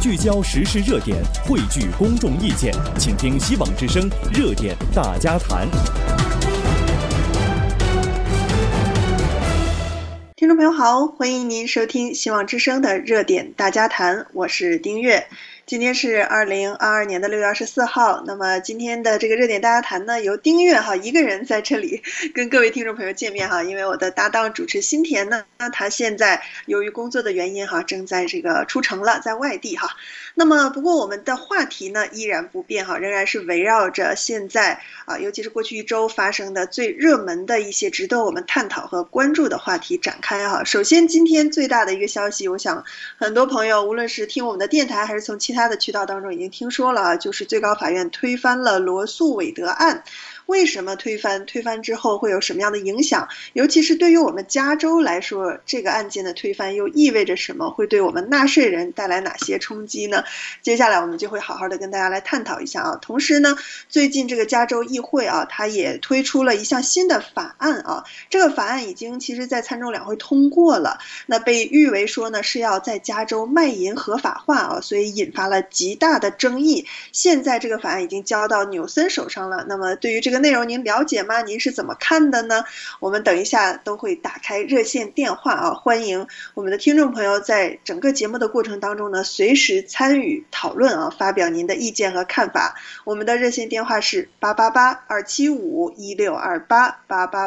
聚焦时事热点，汇聚公众意见，请听希望之声热点大家谈。 听众朋友好，欢迎您收听希望之声的热点大家谈，我是丁月。今天是2022年的6月24号，那么今天的这个热点大家谈呢，由丁月一个人在这里跟各位听众朋友见面因为我的搭档主持新田呢，他现在由于工作的原因正在这个出城了，在外地那么不过我们的话题呢依然不变仍然是围绕着现在尤其是过去一周发生的最热门的一些值得我们探讨和关注的话题展开首先今天最大的一个消息，我想很多朋友无论是听我们的电台还是从其他的渠道当中已经听说了就是最高法院推翻了罗诉韦德案。为什么推翻之后会有什么样的影响，尤其是对于我们加州来说，这个案件的推翻又意味着什么，会对我们纳税人带来哪些冲击呢？接下来我们就会好好的跟大家来探讨一下同时呢，最近这个加州议会它也推出了一项新的法案这个法案已经其实在参众两会通过了，那被誉为说呢是要在加州卖淫合法化所以引发了极大的争议。现在这个法案已经交到纽森手上了，那么对于这个内容您了解吗？您是怎么看的呢？我们等一下都会打开热线电话欢迎我们的听众朋友在整个节目的过程当中呢随时参与讨论发表您的意见和看法。我们的热线电话是888-275-1628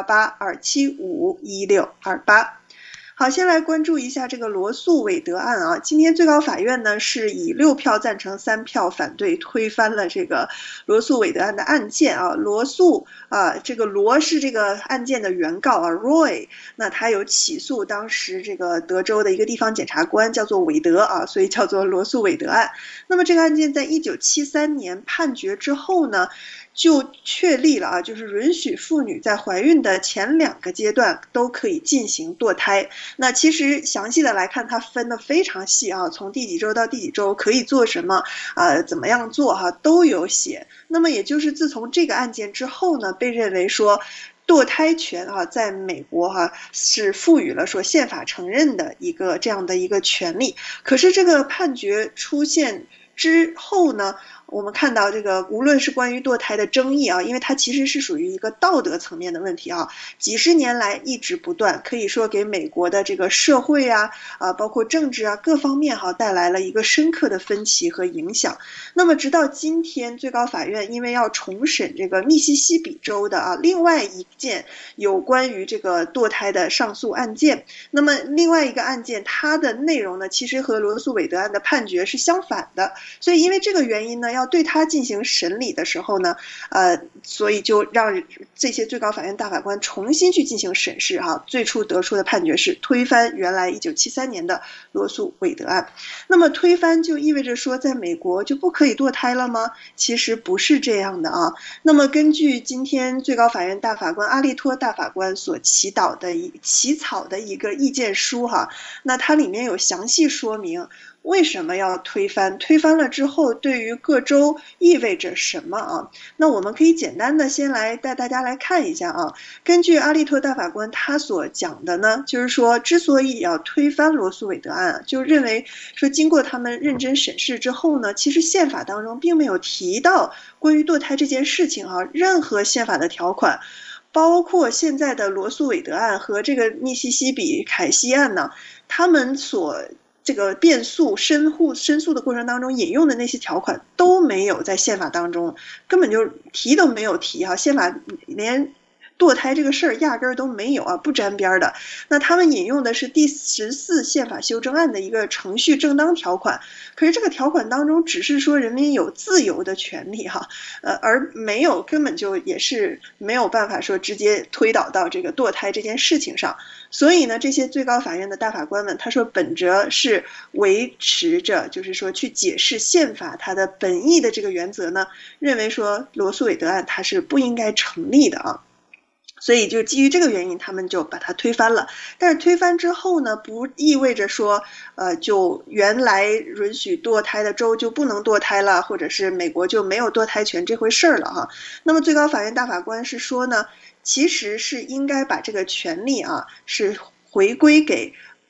888-275-1628。好，先来关注一下这个罗诉韦德案今天最高法院呢是以6票赞成3票反对推翻了这个罗诉韦德案的案件罗诉这个罗是这个案件的原告Roy， 那他有起诉当时这个德州的一个地方检察官叫做韦德所以叫做罗诉韦德案。那么这个案件在1973年判决之后呢就确立了就是允许妇女在怀孕的前2个阶段都可以进行堕胎。那其实详细的来看它分得非常细从第几周到第几周可以做什么怎么样做都有写。那么也就是自从这个案件之后呢，被认为说堕胎权在美国是赋予了说宪法承认的这样的一个权利。可是这个判决出现之后呢，我们看到这个无论是关于堕胎的争议因为它其实是属于一个道德层面的问题几十年来一直不断，可以说给美国的这个社会包括政治各方面带来了一个深刻的分歧和影响。那么直到今天最高法院因为要重审这个密西西比州的另外一件有关于这个堕胎的上诉案件，那么另外一个案件它的内容呢其实和罗诉韦德案的判决是相反的，所以因为这个原因呢要对他进行审理的时候呢所以就让这些最高法院大法官重新去进行审视最初得出的判决是推翻原来1973年的罗诉韦德案。那么推翻就意味着说在美国就不可以堕胎了吗？其实不是这样的那么根据今天最高法院大法官阿利托大法官所起草的一个意见书那它里面有详细说明为什么要推翻了之后对于各州意味着什么那我们可以简单的先来带大家来看一下根据阿利托大法官他所讲的呢，就是说之所以要推翻罗诉韦德案就认为说经过他们认真审视之后呢，其实宪法当中并没有提到关于堕胎这件事情任何宪法的条款，包括现在的罗诉韦德案和这个密西西比凯西案呢，他们所这个申诉的过程当中引用的那些条款都没有在宪法当中，根本就提都没有提宪法连堕胎这个事儿压根儿都没有不沾边的。那他们引用的是第14宪法修正案的一个程序正当条款，可是这个条款当中只是说人民有自由的权利而没有根本就也是没有办法说直接推导到这个堕胎这件事情上。所以呢这些最高法院的大法官们他说本着是维持着就是说去解释宪法它的本意的这个原则呢，认为说罗诉韦德案它是不应该成立的所以就基于这个原因他们就把它推翻了。但是推翻之后呢不意味着说就原来允许堕胎的州就不能堕胎了，或者是美国就没有堕胎权这回事了那么最高法院大法官是说呢其实是应该把这个权利是回归给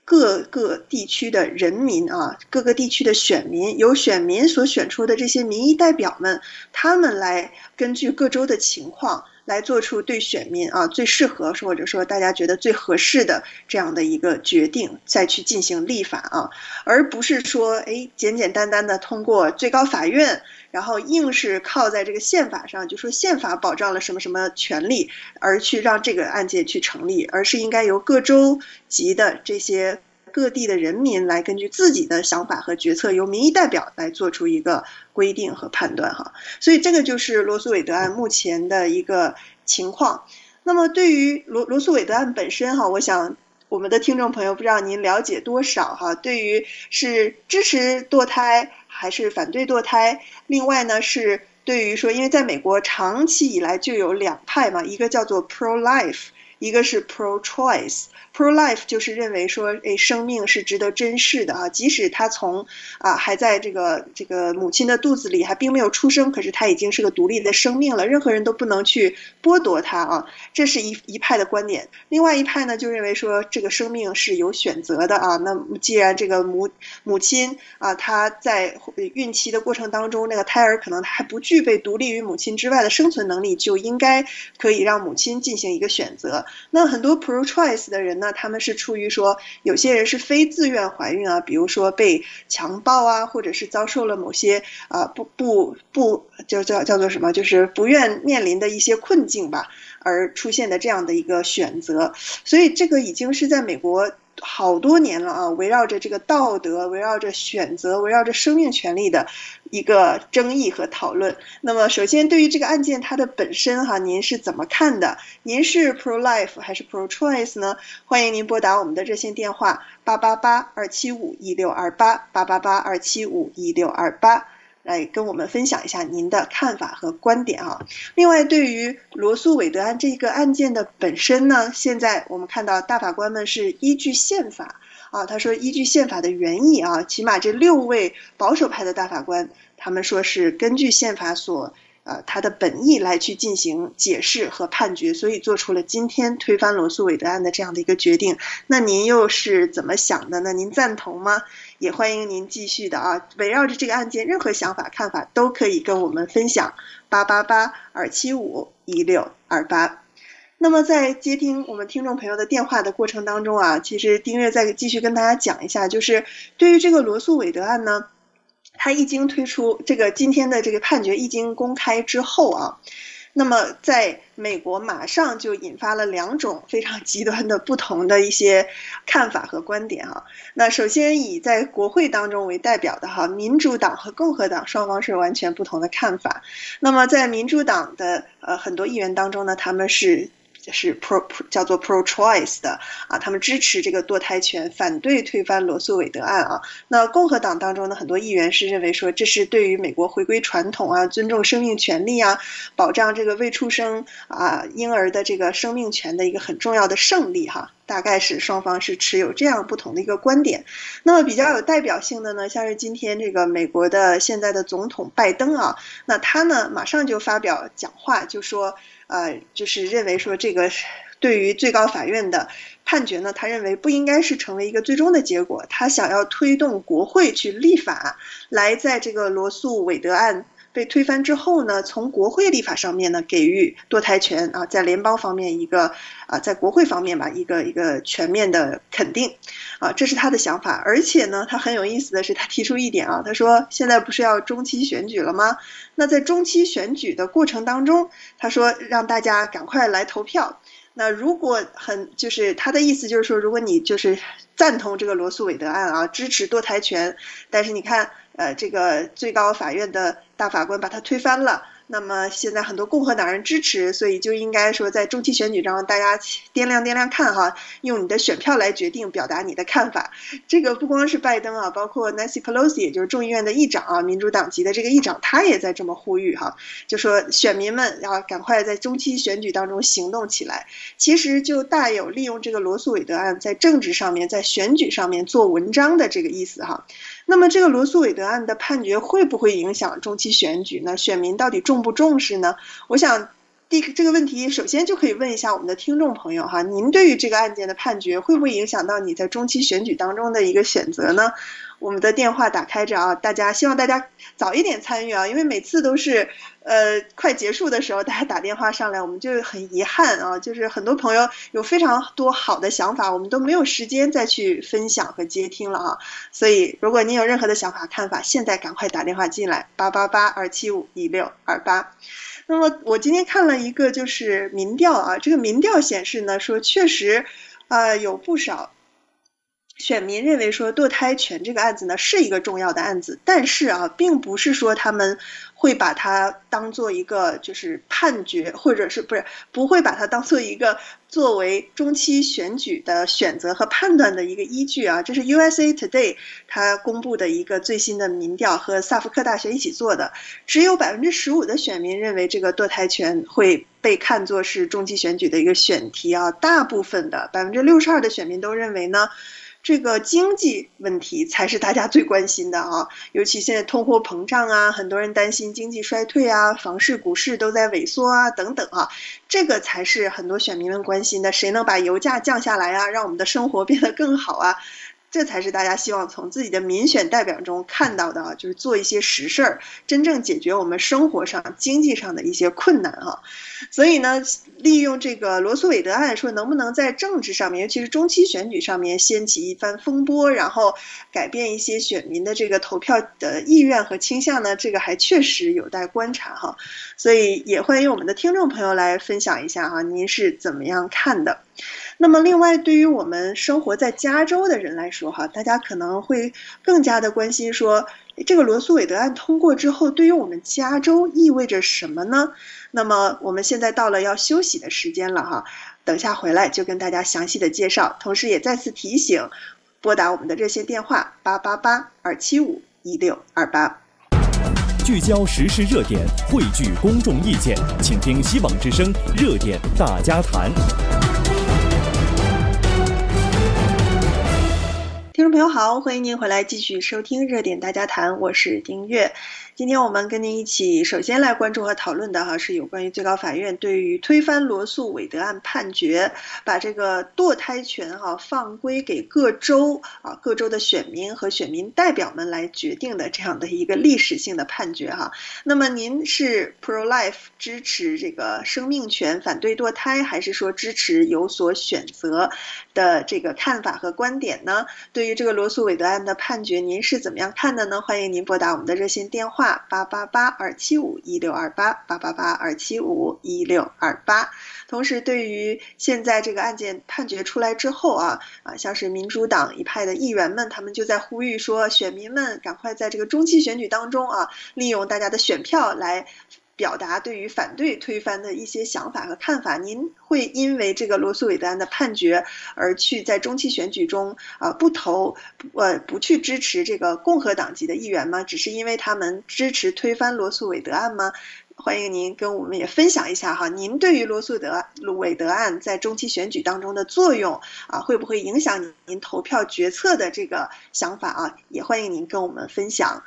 各个地区的人民啊，各个地区的选民，由选民所选出的这些民意代表们，他们来根据各州的情况来做出对选民啊最适合或者说大家觉得最合适的这样的一个决定，再去进行立法啊，而不是说简简单单的通过最高法院，然后硬是靠在这个宪法上，就说宪法保障了什么什么权利，而去让这个案件去成立，而是应该由各州级的这些各地的人民来根据自己的想法和决策，由民意代表来做出一个规定和判断哈。所以这个就是罗诉韦德案目前的一个情况。那么对于罗诉韦德案本身哈，我想我们的听众朋友不知道您了解多少哈？对于是支持堕胎还是反对堕胎？另外呢是对于说，因为在美国长期以来就有两派嘛，一个叫做 pro-life， 一个是 pro-choice。pro-life 就是认为说，生命是值得珍视的啊，即使他从还在这个母亲的肚子里还并没有出生，可是他已经是个独立的生命了，任何人都不能去剥夺他啊，这是一派的观点。另外一派呢就认为说，这个生命是有选择的啊，那既然这个母亲啊，她在孕期的过程当中，那个胎儿可能还不具备独立于母亲之外的生存能力，就应该可以让母亲进行一个选择。那很多 pro-choice 的人呢，他们是出于说有些人是非自愿怀孕啊，比如说被强暴啊，或者是遭受了某些叫做什么，就是不愿面临的一些困境吧，而出现的这样的一个选择。所以这个已经是在美国好多年了啊，围绕着这个道德，围绕着选择，围绕着生命权利的一个争议和讨论。那么首先对于这个案件它的本身哈，您是怎么看的？您是 pro-life 还是 pro-choice 呢？欢迎您拨打我们的热线电话888-275-1628，888-275-1628，来跟我们分享一下您的看法和观点啊。另外对于罗诉韦德案这个案件的本身呢，现在我们看到大法官们是依据宪法啊，他说依据宪法的原意啊，起码这6位保守派的大法官，他们说是根据宪法它的本意来去进行解释和判决，所以做出了今天推翻罗诉韦德案的这样的一个决定。那您又是怎么想的呢？您赞同吗？也欢迎您继续的啊，围绕着这个案件任何想法看法都可以跟我们分享，888-275-1628。那么在接听我们听众朋友的电话的过程当中啊，其实丁月再继续跟大家讲一下，就是对于这个罗诉韦德案呢，他一经推出这个今天的这个判决一经公开之后啊，那么在美国马上就引发了2种非常极端的不同的一些看法和观点啊。那首先以在国会当中为代表的民主党和共和党双方是完全不同的看法。那么在民主党的很多议员当中呢，他们是叫做 pro-choice 的啊，他们支持这个堕胎权，反对推翻罗诉韦德案啊。那共和党当中呢，很多议员是认为说，这是对于美国回归传统啊，尊重生命权利啊，保障这个未出生婴儿的这个生命权的一个很重要的胜利哈。大概是双方是持有这样不同的一个观点。那么比较有代表性的呢，像是今天这个美国的现在的总统拜登啊，那他呢马上就发表讲话，就说就是认为说这个对于最高法院的判决呢，他认为不应该是成为一个最终的结果，他想要推动国会去立法，来在这个罗诉韦德案被推翻之后呢，从国会立法上面呢给予堕胎权啊，在联邦方面一个在国会方面吧一个全面的肯定啊，这是他的想法。而且呢，他很有意思的是，他提出一点啊，他说现在不是要中期选举了吗？那在中期选举的过程当中，他说让大家赶快来投票。那如果就是他的意思就是说，如果你就是赞同这个罗诉韦德案啊，支持堕胎权，但是你看这个最高法院的大法官把它推翻了，那么现在很多共和党人支持，所以就应该说在中期选举上大家掂量看哈，用你的选票来决定，表达你的看法。这个不光是拜登啊，包括 Nancy Pelosi 也就是众议院的议长啊，民主党籍的这个议长，他也在这么呼吁哈，就说选民们要赶快在中期选举当中行动起来。其实就大有利用这个罗诉韦德案在政治上面，在选举上面做文章的这个意思哈。那么这个罗诉韦德案的判决会不会影响中期选举呢？选民到底重不重视呢？我想这个问题，首先就可以问一下我们的听众朋友哈，您对于这个案件的判决会不会影响到你在中期选举当中的一个选择呢？我们的电话打开着啊，希望大家早一点参与啊，因为每次都是快结束的时候大家打电话上来，我们就很遗憾啊，就是很多朋友有非常多好的想法，我们都没有时间再去分享和接听了啊。所以如果您有任何的想法看法，现在赶快打电话进来，888-275-1628。那么我今天看了一个就是民调啊，这个民调显示呢，说确实有不少选民认为说堕胎权这个案子呢是一个重要的案子，但是啊，并不是说他们会把它当做一个就是判决，或者是不会把它当做一个作为中期选举的选择和判断的一个依据啊。这是 USA Today 它公布的一个最新的民调，和萨福克大学一起做的，只有15%的选民认为这个堕胎权会被看作是中期选举的一个选题啊，大部分的62%的选民都认为呢，这个经济问题才是大家最关心的啊，尤其现在通货膨胀啊，很多人担心经济衰退啊，房市、股市都在萎缩啊，等等啊，这个才是很多选民们关心的。谁能把油价降下来啊，让我们的生活变得更好啊？这才是大家希望从自己的民选代表中看到的啊，就是做一些实事儿，真正解决我们生活上、经济上的一些困难啊。所以呢，利用这个罗诉韦德案，说能不能在政治上面，尤其是中期选举上面掀起一番风波，然后改变一些选民的这个投票的意愿和倾向呢？这个还确实有待观察哈。所以也欢迎我们的听众朋友来分享一下哈，您是怎么样看的？那么另外，对于我们生活在加州的人来说哈，大家可能会更加的关心说，这个罗诉韦德案通过之后，对于我们加州意味着什么呢？那么我们现在到了要休息的时间了哈，等下回来就跟大家详细的介绍，同时也再次提醒，拨打我们的热线电话888-275-1628。 聚焦时事热点，汇聚公众意见，请听希望之声热点大家谈。 听众朋友好，欢迎您回来继续收听热点大家谈，我是丁月。今天我们跟您一起首先来关注和讨论的哈，是有关于最高法院对于推翻罗诉韦德案判决，把这个堕胎权哈放归给各州的选民和选民代表们来决定的这样的一个历史性的判决哈。那么您是 pro-life 支持这个生命权，反对堕胎，还是说支持有所选择的这个看法和观点呢？对于这个罗诉韦德案的判决，您是怎么样看的呢？欢迎您拨打我们的热线电话888-275-1628，888-275-1628。同时，对于现在这个案件判决出来之后像是民主党一派的议员们，他们就在呼吁说，选民们赶快在这个中期选举当中利用大家的选票来表达对于反对推翻的一些想法和看法。您会因为这个罗诉韦德案的判决而去在中期选举中不去支持这个共和党籍的议员吗？只是因为他们支持推翻罗诉韦德案吗？欢迎您跟我们也分享一下哈，您对于罗诉韦德案在中期选举当中的作用会不会影响您投票决策的这个想法也欢迎您跟我们分享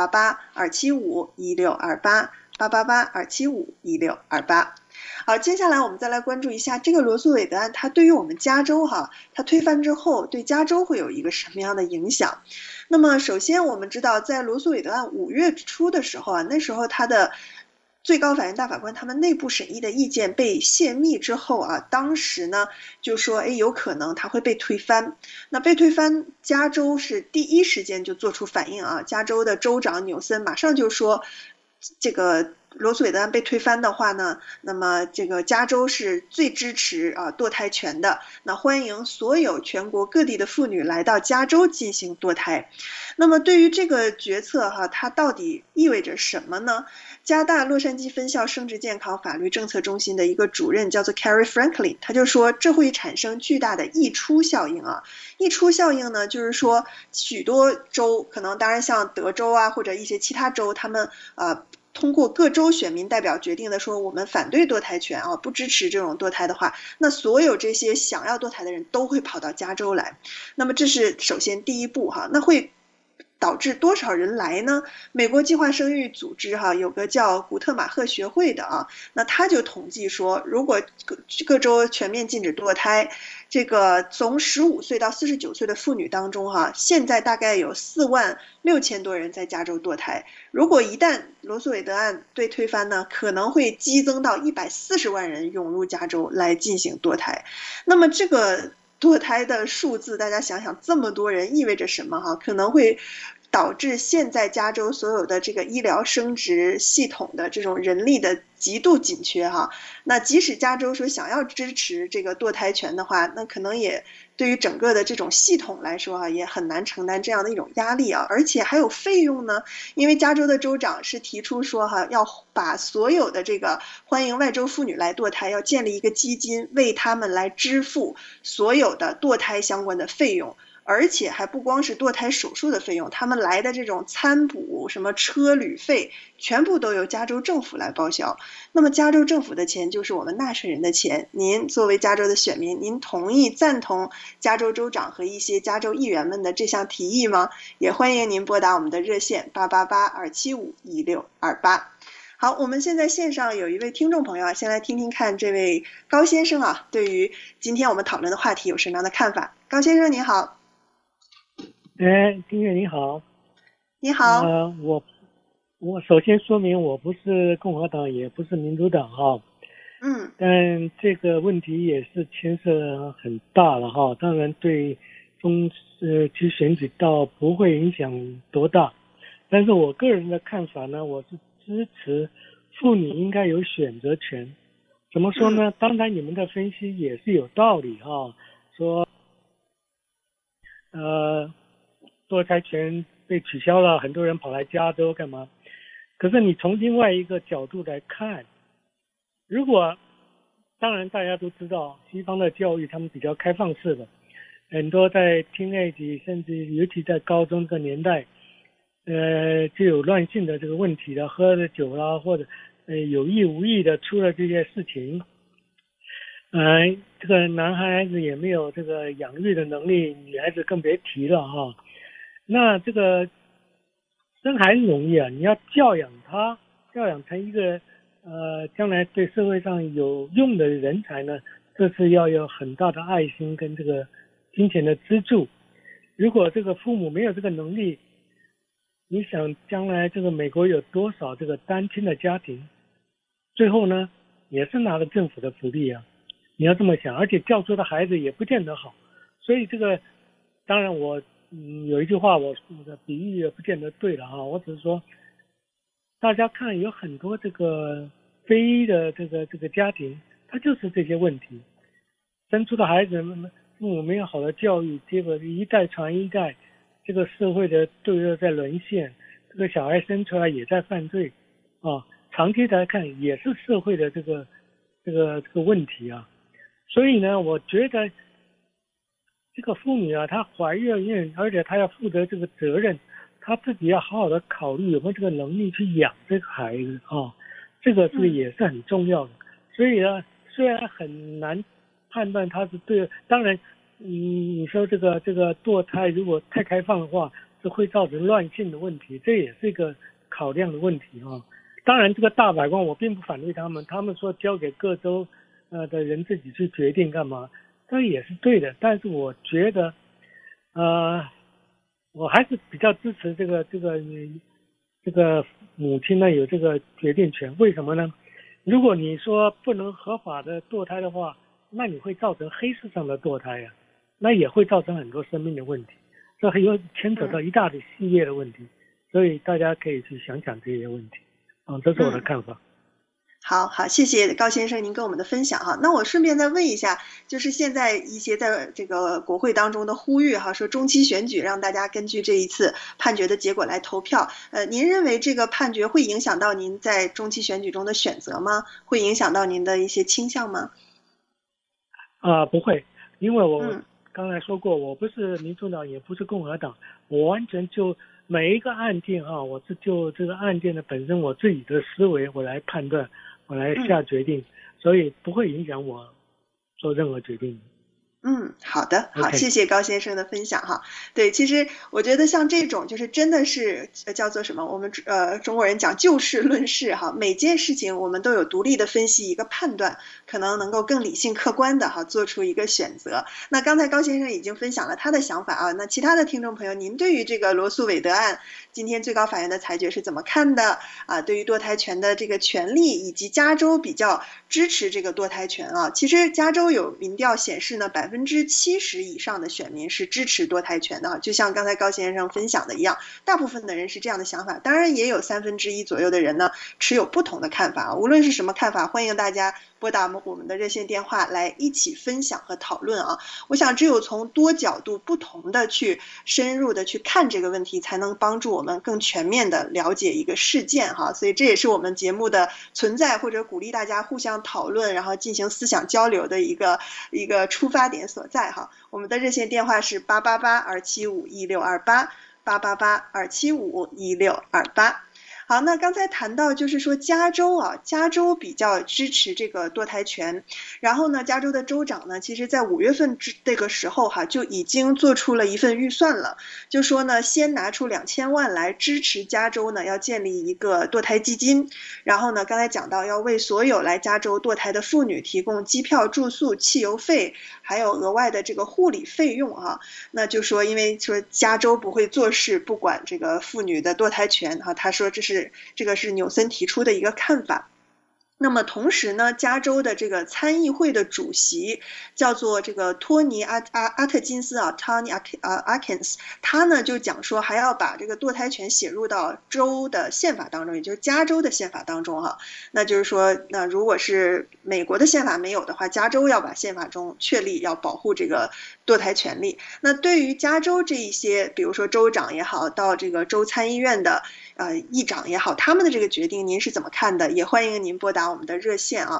888-275-1628。888-275-1628。好，接下来我们再来关注一下这个罗诉韦德案，它对于我们加州它推翻之后对加州会有一个什么样的影响？那么首先我们知道，在罗诉韦德案5月初的时候那时候它的最高法院大法官他们内部审议的意见被泄密之后当时呢就说有可能它会被推翻。那被推翻，加州是第一时间就做出反应加州的州长纽森马上就说，这个罗诉韦德案被推翻的话呢，那么这个加州是最支持堕胎权的，那欢迎所有全国各地的妇女来到加州进行堕胎。那么对于这个决策它到底意味着什么呢？加大洛杉矶分校生殖健康法律政策中心的一个主任叫做 Carrie Franklin， 他就说这会产生巨大的溢出效应溢出效应呢，就是说许多州，可能当然像德州或者一些其他州，他们通过各州选民代表决定的说，我们反对堕胎权不支持这种堕胎的话，那所有这些想要堕胎的人都会跑到加州来。那么这是首先第一步那会导致多少人来呢？美国计划生育组织有个叫古特马赫学会的那他就统计说，如果各州全面禁止堕胎，这个从15岁到49岁的妇女当中现在大概有46000多人在加州堕胎。如果一旦罗素韦德案被推翻呢，可能会激增到140万人涌入加州来进行堕胎。那么这个堕胎的数字，大家想想，这么多人意味着什么可能会导致现在加州所有的这个医疗生殖系统的这种人力的极度紧缺那即使加州说想要支持这个堕胎权的话，那可能也对于整个的这种系统来说也很难承担这样的一种压力而且还有费用呢。因为加州的州长是提出说要把所有的这个欢迎外州妇女来堕胎，要建立一个基金，为他们来支付所有的堕胎相关的费用。而且还不光是堕胎手术的费用，他们来的这种餐补、什么车旅费，全部都由加州政府来报销。那么加州政府的钱就是我们纳税人的钱。您作为加州的选民，您赞同加州州长和一些加州议员们的这项提议吗？也欢迎您拨打我们的热线888-275-1628。好，我们现在线上有一位听众朋友先来听听看这位高先生对于今天我们讨论的话题有什么样的看法。高先生您好。 丁月你好。 你好。 我首先说明我不是共和党，也不是民主党但这个问题也是牵涉很大了当然对中期选举倒不会影响多大，但是我个人的看法呢，我是支持妇女应该有选择权。怎么说呢？当然你们的分析也是有道理说堕胎权被取消了，很多人跑来加州干嘛？可是你从另外一个角度来看，如果当然大家都知道西方的教育他们比较开放式的，很多在teenage甚至尤其在高中这个年代就有乱性的这个问题了，喝了酒啦，或者有意无意的出了这些事情，这个男孩子也没有这个养育的能力，女孩子更别提了那这个生孩子容易你要教养他，教养成一个将来对社会上有用的人才呢，这是要有很大的爱心跟这个金钱的资助。如果这个父母没有这个能力，你想将来这个美国有多少这个单亲的家庭，最后呢也是拿了政府的福利你要这么想，而且教出的孩子也不见得好。所以这个当然我有一句话我的比喻也不见得对了我只是说大家看有很多这个非的这个家庭，他就是这些问题，生出的孩子父母没有好的教育，结果一代传一代，这个社会的罪恶在沦陷，这个小孩生出来也在犯罪长期来看也是社会的这个问题所以呢我觉得这个妇女她怀孕，而且她要负责这个责任，她自己要好好的考虑有没有这个能力去养这个孩子这个也是很重要的。所以呢虽然很难判断她是对，当然你说这个堕胎如果太开放的话是会造成乱性的问题，这也是一个考量的问题当然这个大法官我并不反对他们说交给各州的人自己去决定干嘛，这也是对的。但是我觉得我还是比较支持这个母亲呢有这个决定权。为什么呢？如果你说不能合法的堕胎的话，那你会造成黑市上的堕胎那也会造成很多生命的问题，这还有牵扯到一大堆系列的问题，所以大家可以去想想这些问题这是我的看法。 好，谢谢高先生您跟我们的分享那我顺便再问一下，就是现在一些在这个国会当中的呼吁说中期选举让大家根据这一次判决的结果来投票，您认为这个判决会影响到您在中期选举中的选择吗？会影响到您的一些倾向吗？ 不会，因为我刚才说过我不是民主党也不是共和党，我完全就每一个案件我是就这个案件的本身我自己的思维我来判断，我来下决定，所以不会影响我做任何决定。 好的，好， OK 谢谢高先生的分享哈。对，其实我觉得像这种就是真的是叫做什么？我们中国人讲就事论事哈，每件事情我们都有独立的分析一个判断，可能能够更理性客观的哈做出一个选择。那刚才高先生已经分享了他的想法啊，那其他的听众朋友，您对于这个罗素韦德案今天最高法院的裁决是怎么看的啊？对于堕胎权的这个权利，以及加州比较支持这个堕胎权啊，其实加州有民调显示呢，70%以上的选民是支持堕胎权的啊，就像刚才高先生分享的一样，大部分的人是这样的想法，当然也有1/3左右的人呢持有不同的看法啊。无论是什么看法，欢迎大家拨打我们的热线电话来一起分享和讨论啊。我想只有从多角度不同的去深入的去看这个问题，才能帮助我们更全面的了解一个事件哈。所以这也是我们节目的存在，或者鼓励大家互相讨论，然后进行思想交流的一个出发点所在哈。我们的热线电话是888-275-1628，888-275-1628。好，那刚才谈到就是说加州比较支持这个堕胎权，然后呢，加州的州长呢，其实在5月份这个时候就已经做出了一份预算了，就说呢，先拿出2000万来支持加州呢，要建立一个堕胎基金，然后呢，刚才讲到要为所有来加州堕胎的妇女提供机票、住宿、汽油费，还有额外的这个护理费用啊。那就说因为说加州不会做事不管这个妇女的堕胎权啊，他说这个是纽森提出的一个看法。那么同时呢，加州的这个参议会的主席叫做这个托尼阿特金斯啊 ，Tony Atkins， 他呢就讲说还要把这个堕胎权写入到州的宪法当中，也就是加州的宪法当中哈。那就是说，那如果是美国的宪法没有的话，加州要把宪法中确立要保护这个堕胎权利。那对于加州这一些，比如说州长也好，到这个州参议院的议长也好，他们的这个决定您是怎么看的？也欢迎您拨打我们的热线啊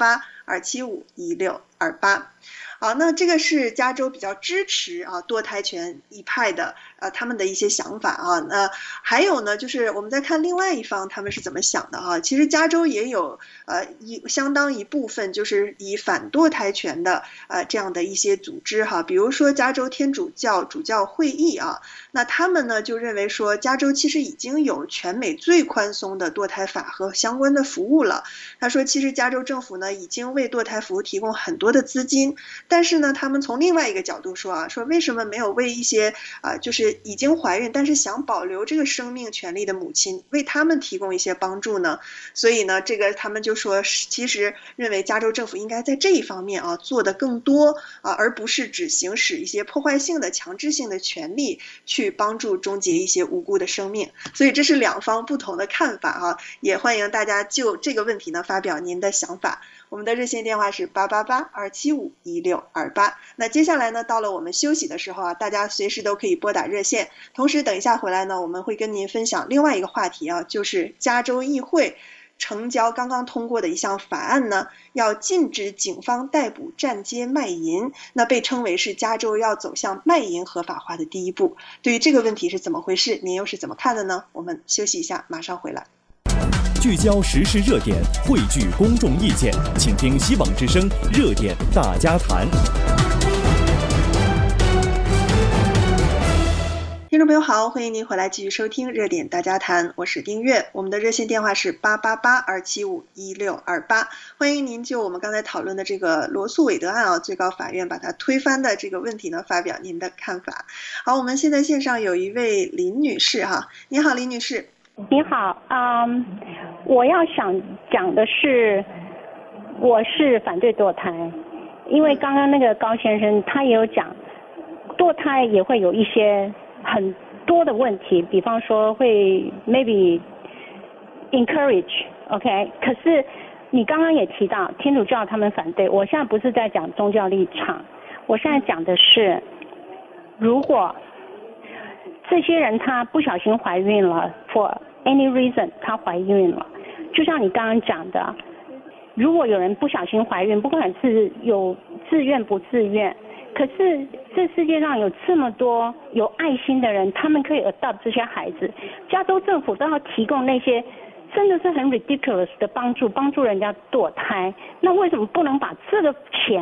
，888-275-1628。好，那这个是加州比较支持堕胎权一派的他们的一些想法啊。那还有呢，就是我们再看另外一方他们是怎么想的哈。其实加州也有相当一部分就是以反堕胎权的这样的一些组织哈，比如说加州天主教主教会议啊，那他们呢就认为说加州其实已经有全美最宽松的堕胎法和相关的服务了。他说其实加州政府呢已经为堕胎服务提供很多的资金，但是呢他们从另外一个角度说说为什么没有为一些就是已经怀孕但是想保留这个生命权利的母亲为他们提供一些帮助呢？所以呢这个他们就说其实认为加州政府应该在这一方面做得更多而不是只行使一些破坏性的强制性的权利去帮助终结一些无辜的生命。所以这是两方不同的看法也欢迎大家就这个问题呢发表您的想法。我们的热线电话是888-275-1628。那接下来呢，到了我们休息的时候大家随时都可以拨打热线。同时等一下回来呢，我们会跟您分享另外一个话题就是加州议会成交刚刚通过的一项法案呢，要禁止警方逮捕站街卖淫，那被称为是加州要走向卖淫合法化的第一步。对于这个问题是怎么回事，您又是怎么看的呢？我们休息一下，马上回来。 聚焦时事热点，汇聚公众意见，请听希望之声热点大家谈。 听众朋友好，欢迎您回来继续收听热点大家谈，我是丁月。我们的热线电话是888-275-1628，欢迎您就我们刚才讨论的这个罗素韦德案最高法院把它推翻的这个问题呢发表您的看法。好，我们现在线上有一位林女士你好林女士。 你好，我要想讲的是，我是反对堕胎，因为刚刚那个高先生他也有讲，堕胎也会有一些很多的问题，比方说会 maybe encourage，OK， 可是你刚刚也提到天主教他们反对，我现在不是在讲宗教立场，我现在讲的是，如果这些人她不小心怀孕了 ，for any reason 她怀孕了，就像你刚刚讲的，如果有人不小心怀孕，不管是有自愿不自愿，可是这世界上有这么多有爱心的人，他们可以 adopt 这些孩子，加州政府都要提供那些真的是很 ridiculous 的帮助人家堕胎，那为什么不能把这个钱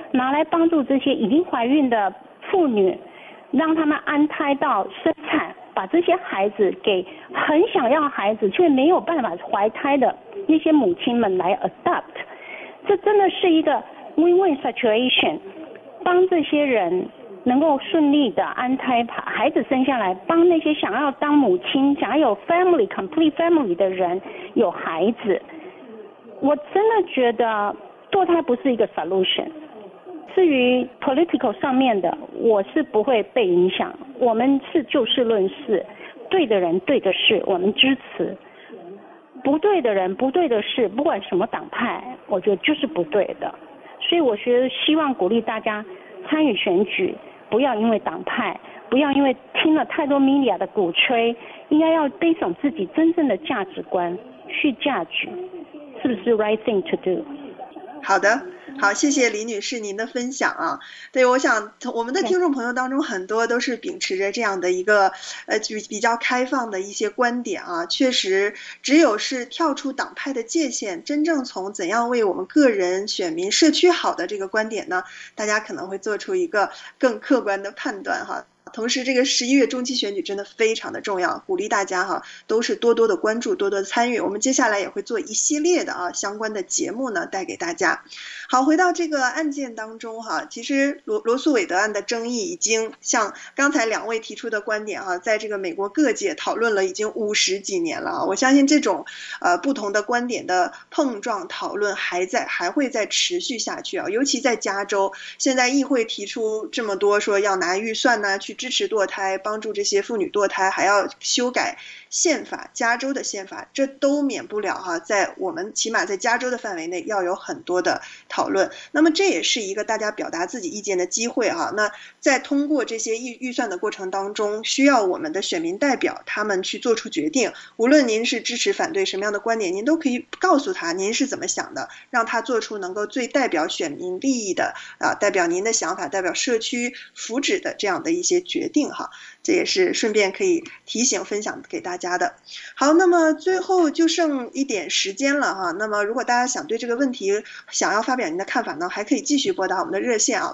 拿来帮助这些已经怀孕的妇女，让他们安胎到生产，把这些孩子给很想要孩子却没有办法怀胎的那些母亲们来 adopt。 这真的是一个 win-win situation， 帮这些人能够顺利的安胎，把孩子生下来，帮那些想要当母亲想要有 complete family 的人有孩子。我真的觉得堕胎不是一个 solution。 至于 political 上面的，我是不会被影响，我们是就事论事，对的人对的事我们支持，不对的人不对的事，不管什么党派，我觉得就是不对的。所以我觉得希望鼓励大家参与选举，不要因为党派，不要因为听了太多 media 的鼓吹，应该要based on自己真正的价值观去judge是不是 right thing to do。 好的，好，谢谢李女士您的分享啊。对，我想我们的听众朋友当中很多都是秉持着这样的一个比较开放的一些观点啊。确实，只有是跳出党派的界限，真正从怎样为我们个人、选民、社区好的这个观点呢，大家可能会做出一个更客观的判断哈。同时这个11月中期选举真的非常的重要，鼓励大家哈都是多多的关注，多多的参与。我们接下来也会做一系列的相关的节目呢带给大家。好，回到这个案件当中哈，其实罗素韦德案的争议已经像刚才两位提出的观点哈，在这个美国各界讨论了已经50几年了。我相信这种不同的观点的碰撞讨论还会再持续下去啊。尤其在加州，现在议会提出这么多说要拿预算呢去支持堕胎，帮助这些妇女堕胎，还要修改宪法，加州的宪法，这都免不了哈，在我们起码在加州的范围内要有很多的讨论。那么这也是一个大家表达自己意见的机会哈。那在通过这些预算的过程当中，需要我们的选民代表他们去做出决定，无论您是支持反对什么样的观点，您都可以告诉他您是怎么想的，让他做出能够最代表选民利益的代表您的想法，代表社区福祉的这样的一些决定哈。这也是顺便可以提醒分享给大家的。好，那么最后就剩一点时间了哈。那么如果大家想对这个问题想要发表您的看法呢，还可以继续拨打我们的热线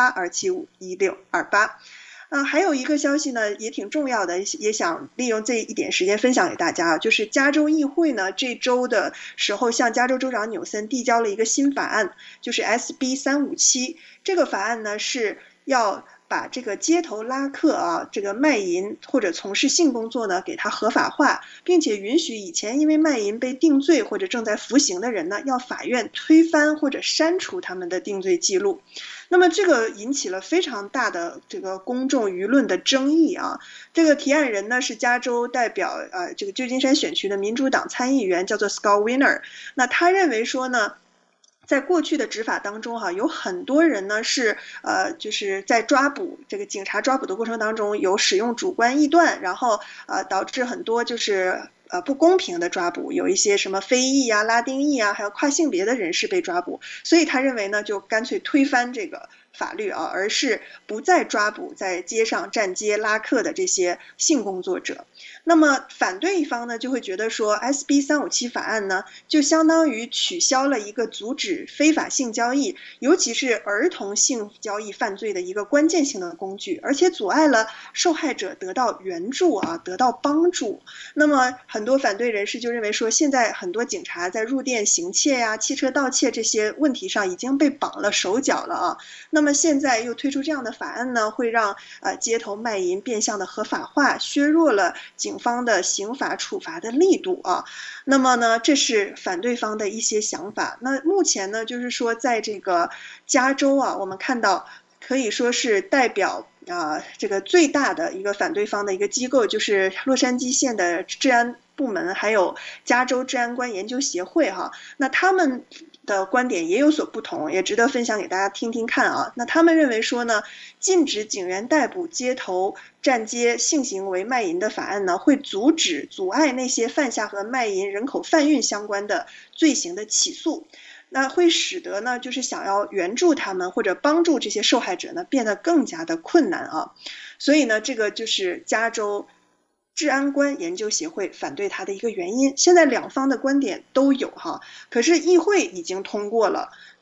888-275-1628。还有一个消息呢也挺重要的，也想利用这一点时间分享给大家，就是加州议会呢这周的时候向加州州长纽森递交了一个新法案，就是 SB 357。这个法案呢是要把这个街头拉客这个卖淫或者从事性工作呢给它合法化，并且允许以前因为卖淫被定罪或者正在服刑的人呢，要法院推翻或者删除他们的定罪记录。那么这个引起了非常大的这个公众舆论的争议啊。这个提案人呢是加州代表这个旧金山选区的民主党参议员，叫做 Scott Wiener。那他认为说呢，在过去的执法当中有很多人呢是就是在抓捕这个警察抓捕的过程当中有使用主观臆断，然后导致很多就是不公平的抓捕，有一些什么非裔拉丁裔还有跨性别的人士被抓捕，所以他认为呢就干脆推翻这个法律而是不再抓捕在街上站街拉客的这些性工作者。那么反对一方呢就会觉得说 SB 357法案呢就相当于取消了一个阻止非法性交易，尤其是儿童性交易犯罪的一个关键性的工具，而且阻碍了受害者得到援助得到帮助。那么很多反对人士就认为说，现在很多警察在入店行窃汽车盗窃这些问题上已经被绑了手脚了那么现在又推出这样的法案呢，会让街头卖淫变相的合法化，削弱了警方的刑法处罚的力度那么呢，这是反对方的一些想法。那目前呢，就是说在这个加州我们看到可以说是代表这个最大的一个反对方的一个机构，就是洛杉矶县的治安部门，还有加州治安官研究协会那他们的观点也有所不同，也值得分享给大家听听看那他们认为说呢，禁止警员逮捕街头站街性行为卖淫的法案呢，会阻碍那些犯下和卖淫人口贩运相关的罪行的起诉，那会使得呢就是想要援助他们或者帮助这些受害者呢变得更加的困难所以呢这个就是加州治安官研究协会反对他的一个原因。现在两方的观点都有可是议会已经通过了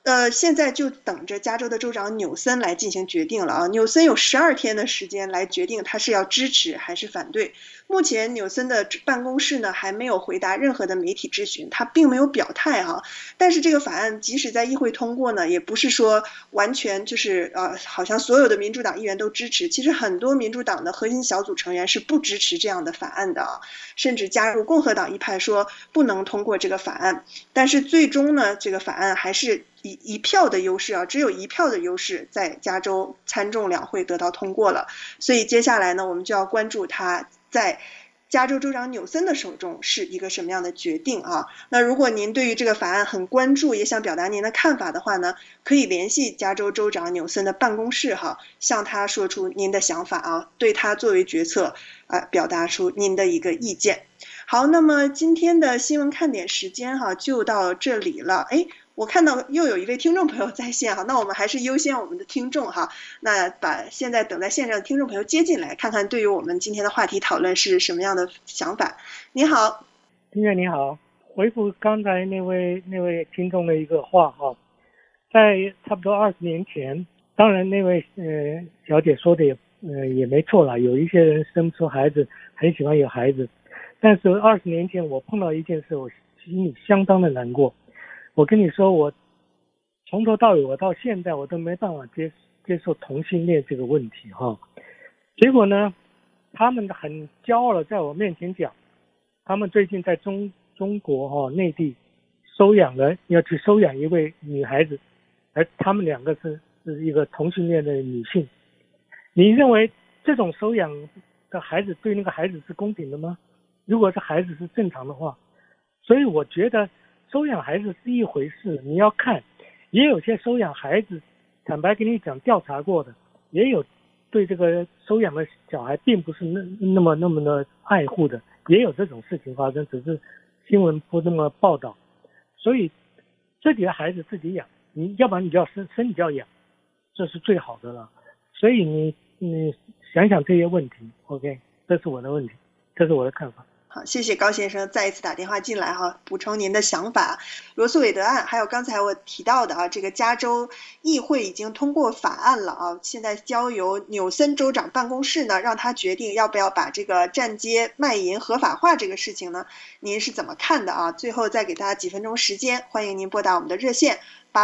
现在就等着加州的州长纽森来进行决定了啊。纽森有12天的时间来决定他是要支持还是反对。目前纽森的办公室呢还没有回答任何的媒体质询，他并没有表态啊。但是这个法案即使在议会通过呢，也不是说完全就是好像所有的民主党议员都支持。其实很多民主党的核心小组成员是不支持这样的法案的啊，甚至加入共和党一派说不能通过这个法案。但是最终呢，这个法案还是一票的优势啊，只有1票的优势在加州参众两会得到通过了。所以接下来呢，我们就要关注它在加州州长纽森的手中是一个什么样的决定啊。那如果您对于这个法案很关注，也想表达您的看法的话呢，可以联系加州州长纽森的办公室哈，向他说出您的想法啊，对他作为决策表达出您的一个意见。好，那么今天的新闻看点时间哈就到这里了。我看到又有一位听众朋友在线哈，那我们还是优先我们的听众哈，那把现在等在线上的听众朋友接进来，看看对于我们今天的话题讨论是什么样的想法。你好， 丁月你好，回复刚才那位听众的一个话哈，在差不多20年前，当然那位小姐说的也没错啦，有一些人生不出孩子，很喜欢有孩子，但是20年前我碰到一件事，我心里相当的难过。我跟你说，我从头到尾，我到现在我都没办法接受同性恋这个问题哈。结果呢，他们很骄傲的在我面前讲，他们最近在中国内地要去收养一位女孩子，而他们2个是一个同性恋的女性。你认为这种收养的孩子对那个孩子是公平的吗？如果这孩子是正常的话，所以我觉得收养孩子是一回事，你要看，也有些收养孩子，坦白跟你讲，调查过的，也有对这个收养的小孩并不是那么的爱护的，也有这种事情发生，只是新闻不这么报道。所以自己的孩子自己养，你要不然你就要生你就要养，这是最好的了。所以你想想这些问题 ，OK， 这是我的问题，这是我的看法。 好，谢谢高先生再一次打电话进来哈，补充您的想法。罗素韦德案，还有刚才我提到的这个加州议会已经通过法案了啊，现在交由纽森州长办公室呢，让他决定要不要把这个站街卖淫合法化这个事情呢，您是怎么看的啊？最后再给大家几分钟时间，欢迎您拨打我们的热线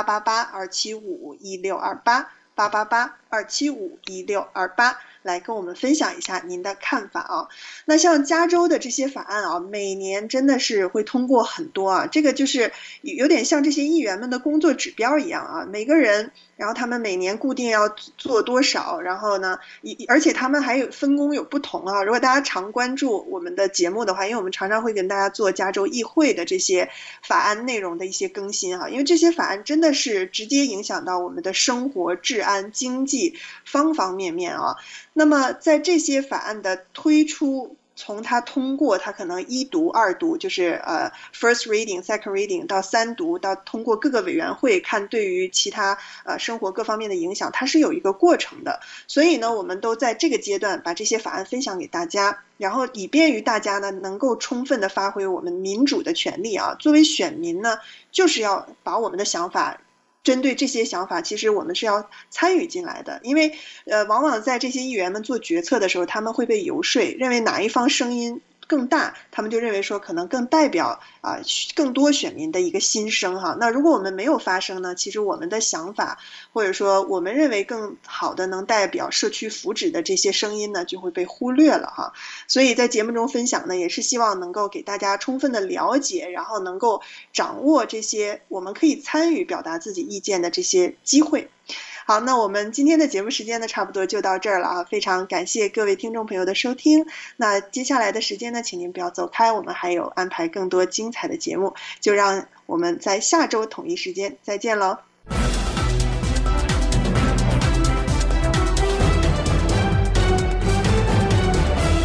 888-275-1628，888-275-1628。来跟我们分享一下您的看法啊。那像加州的这些法案啊，每年真的是会通过很多啊，这个就是有点像这些议员们的工作指标一样啊，每个人，然后他们每年固定要做多少，然后呢，而且他们还有分工有不同啊。如果大家常关注我们的节目的话，因为我们常常会跟大家做加州议会的这些法案内容的一些更新啊，因为这些法案真的是直接影响到我们的生活、治安、经济方方面面啊。那么在这些法案的推出，从它通过，它可能1读、2读，就是first reading、second reading 到3读，到通过各个委员会看对于其他生活各方面的影响，它是有一个过程的。所以呢，我们都在这个阶段把这些法案分享给大家，然后以便于大家呢能够充分的发挥我们民主的权利啊。作为选民呢，就是要把我们的想法。针对这些想法，其实我们是要参与进来的，因为往往在这些议员们做决策的时候，他们会被游说，认为哪一方声音更大，他们就认为说可能更代表更多选民的一个心声哈。那如果我们没有发声呢，其实我们的想法或者说我们认为更好的能代表社区福祉的这些声音呢，就会被忽略了哈。所以在节目中分享呢，也是希望能够给大家充分的了解，然后能够掌握这些我们可以参与表达自己意见的这些机会。好，那我们今天的节目时间呢，差不多就到这儿了啊！非常感谢各位听众朋友的收听。那接下来的时间呢，请您不要走开，我们还有安排更多精彩的节目，就让我们在下周同一时间再见喽。